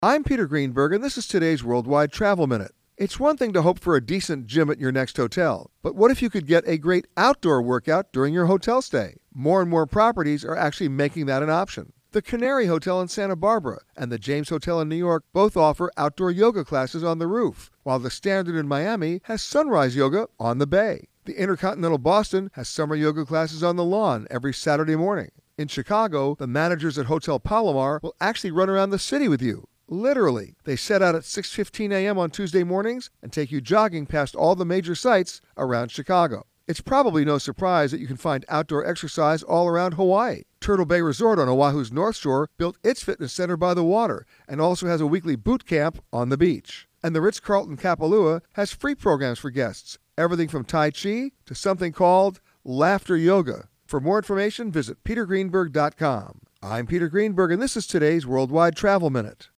I'm Peter Greenberg, and this is today's Worldwide Travel Minute. It's one thing to hope for a decent gym at your next hotel, but what if you could get a great outdoor workout during your hotel stay? More and more properties are actually making that an option. The Canary Hotel in Santa Barbara and the James Hotel in New York both offer outdoor yoga classes on the roof, while the Standard in Miami has sunrise yoga on the bay. The Intercontinental Boston has summer yoga classes on the lawn every Saturday morning. In Chicago, the managers at Hotel Palomar will actually run around the city with you. Literally, they set out at 6:15 a.m. on Tuesday mornings and take you jogging past all the major sites around Chicago. It's probably no surprise that you can find outdoor exercise all around Hawaii. Turtle Bay Resort on Oahu's North Shore built its fitness center by the water and also has a weekly boot camp on the beach. And the Ritz-Carlton Kapalua has free programs for guests, everything from Tai Chi to something called Laughter Yoga. For more information, visit petergreenberg.com. I'm Peter Greenberg, and this is today's Worldwide Travel Minute.